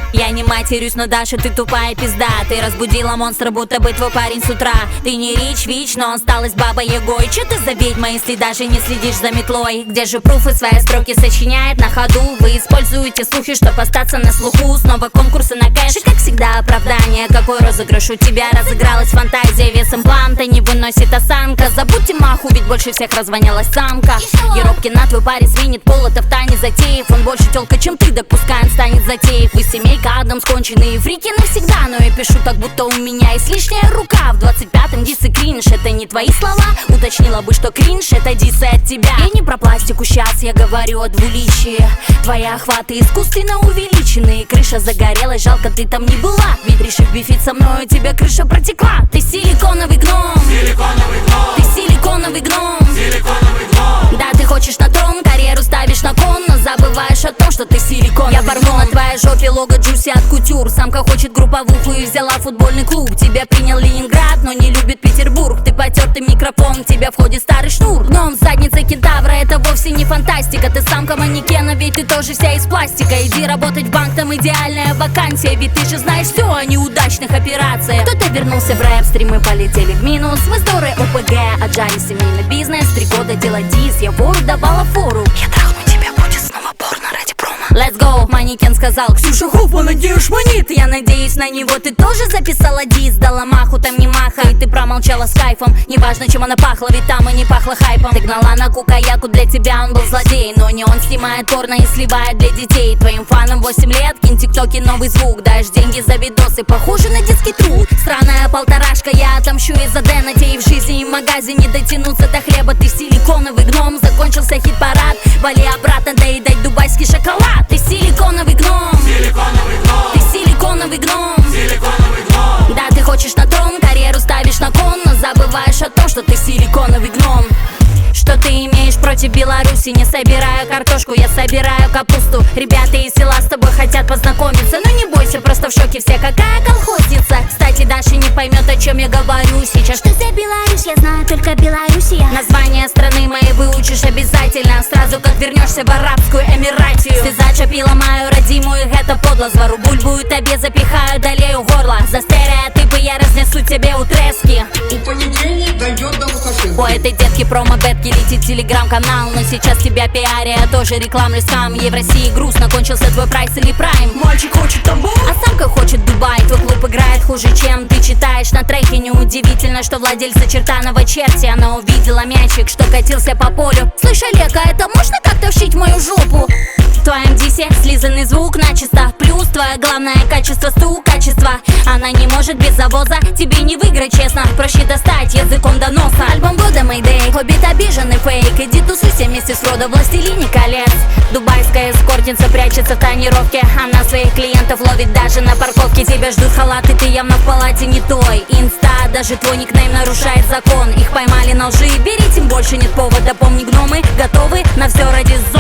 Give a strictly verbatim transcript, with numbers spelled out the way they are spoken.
Я не матерюсь, но Даша, ты тупая пизда. Ты разбудила монстра, будто бы твой парень с утра. Ты не Рич Вич, но он сталась баба Ягой. Че ты за ведьма, если даже не следишь за метлой? Где же пруфы, свои строки сочиняет на ходу? Вы используете слухи, чтобы остаться на слуху. Снова конкурсы на кэш и, как всегда, оправдание. Какой розыгрыш у тебя? Разыгралась фантазия весом планта, не выносит осанка. Забудьте маху, ведь больше всех развонялась самка. Еробки на твой парень свинит полото в тайне затеев. Он больше тёлка, чем ты, да пускай он станет затеев. Вы семейка Адамс, конченые фрики навсегда. Но я пишу так, будто у меня есть лишняя рука. В двадцать пятом дисс и кринж, это не твои слова. Уточнила бы, что кринж, это диссы от тебя. Я не про пластику, сейчас я говорю о двуличии. Твои охваты искусственно увеличены. Крыша загорелась, жалко, ты там не была. Ведь решив бифить со мной, у тебя крыша протекла. Ты силиконовый гном, Силиконовый гном, ты силиконовый гном, силиконовый гном. да, ты хочешь на трон, карьеру ставишь на кон, но забываешь о том, что ты силиконовый. Я порву на твоей жопе лого Джуси от кутюр. Самка хочет групповуху и взяла футбольный клуб. Тебя принял Ленинград, но не любит Петербург. Ты потертый микрофон, в тебя входит старый шнур. Гном с задницей кентавра, это вовсе не фантастика. Ты самка манекена, ведь ты тоже вся из пластика. Иди работать в банк, там идеальная вакансия. Ведь ты же знаешь все о неудачных операциях. Кто-то вернулся в рэп, стримы полетели в минус. Мы здоровые ОПГ, отжали семейный бизнес. Три года делать дис, я вору давала фору. Я трахну тебя, будет снова порно ради промо. Let's go, манекен сказал: Ксюша Хоффман, надеешь монит. Я надеюсь, на него ты тоже записала дис. Дала маху, там не маха, и ты промолчала с кайфом. Неважно, чем она пахла, ведь там и не пахло хайпом. Ты гнала на кукаяку, для тебя он был злодей. Но не он снимает порно и сливает для детей. Твоим фанам восемь лет, кинь тиктоке новый звук. Даешь деньги за видосы, похоже на детский труд. Странная полторашка, я отомщу из-за Дэна. Тебе и в жизни, и в магазине дотянуться до хлеба. Ты силиконовый гном, закончился хит-парад. Вали обратно, доедать дубайский шоколад. Ты силиконовый гном, Силиконовый гном, ты силиконовый гном, силиконовый гном. да, ты хочешь на трон, карьеру ставишь на кон, но забываешь о том, что ты силиконовый гном. Что ты имеешь против Беларуси? Не собираю картошку, я собираю капусту. Ребята из села с тобой хотят познакомиться. Но не бойся, просто в шоке все, какая колхозница. Кстати, Даша не поймет, о чем я говорю сейчас. Что за Беларусь? Я знаю только Белоруссия. Название страны моей выучишь обязательно. Сразу как вернешься в арабскую эмиратию. Ты зачепила мою родимую, это подло. Звору бульбу и тебе запихаю, долею горло. За стереотипы я разнесу тебе у трески. И понедельник дойдет до Лукашенко. У этой детки промо-бетки летит телеграм-канал. Но сейчас тебя пиаря, я тоже рекламлю сам. Евросии грустно, кончился твой прайс или прайм. Мальчик хочет Тамбов, а самка хочет Дубай. Твой клуб играет хуже, чем ты читаешь на треке. Неудивительно, что владельца чертаного черти. Она увидела мячик, что катился по полю. Слышь, Олег, а это можно как-то вшить в мою жопу? В твоем дисе слизанный звук начисто. Плюс твое главное качество стук, качество. Она не может без завоза, тебе не выиграть, честно. Проще достать языком до носа. Альбом года Мэйдэй, Хоббит обиженный фейк. Иди тусуйся вместе с Фродо, Властелине колец. Дубайская эскортница прячется в тонировке. Она своих клиентов ловит даже на парковке. Тебя ждут халаты, ты явно в палате не той. Инста, даже твой никнейм нарушает закон. Их поймали на лжи, бери, тем больше нет повода. Помни, гномы готовы на все ради зон.